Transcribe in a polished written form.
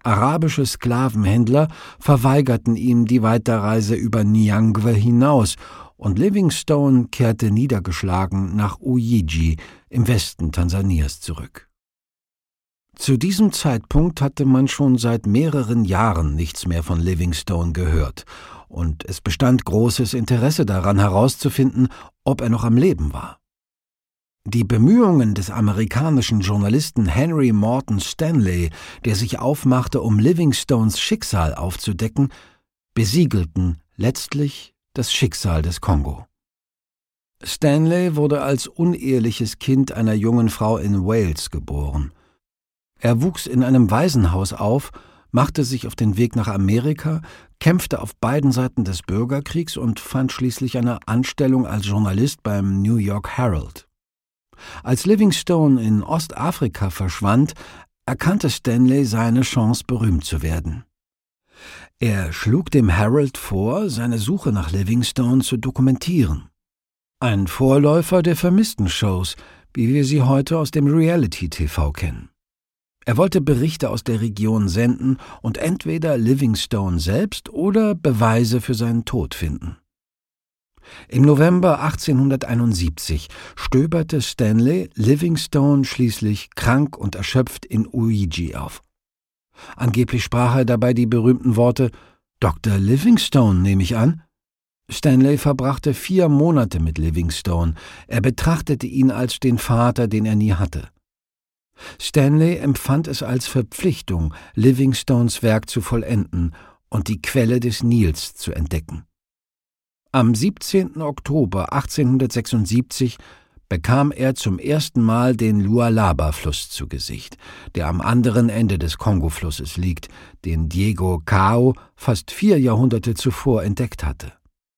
Arabische Sklavenhändler verweigerten ihm die Weiterreise über Nyangwe hinaus, und Livingstone kehrte niedergeschlagen nach Ujiji im Westen Tansanias zurück. Zu diesem Zeitpunkt hatte man schon seit mehreren Jahren nichts mehr von Livingstone gehört, und es bestand großes Interesse daran herauszufinden, ob er noch am Leben war. Die Bemühungen des amerikanischen Journalisten Henry Morton Stanley, der sich aufmachte, um Livingstones Schicksal aufzudecken, besiegelten letztlich das Schicksal des Kongo. Stanley wurde als uneheliches Kind einer jungen Frau in Wales geboren. Er wuchs in einem Waisenhaus auf, machte sich auf den Weg nach Amerika, kämpfte auf beiden Seiten des Bürgerkriegs und fand schließlich eine Anstellung als Journalist beim New York Herald. Als Livingstone in Ostafrika verschwand, erkannte Stanley seine Chance, berühmt zu werden. Er schlug dem Herald vor, seine Suche nach Livingstone zu dokumentieren. Ein Vorläufer der Vermissten-Shows, wie wir sie heute aus dem Reality-TV kennen. Er wollte Berichte aus der Region senden und entweder Livingstone selbst oder Beweise für seinen Tod finden. Im November 1871 stöberte Stanley Livingstone schließlich krank und erschöpft in Ujiji auf. Angeblich sprach er dabei die berühmten Worte: »Dr. Livingstone, nehme ich an?« Stanley verbrachte 4 Monate mit Livingstone. Er betrachtete ihn als den Vater, den er nie hatte. Stanley empfand es als Verpflichtung, Livingstones Werk zu vollenden und die Quelle des Nils zu entdecken. Am 17. Oktober 1876 bekam er zum ersten Mal den Lualaba-Fluss zu Gesicht, der am anderen Ende des Kongo-Flusses liegt, den Diego Cao fast 4 Jahrhunderte zuvor entdeckt hatte.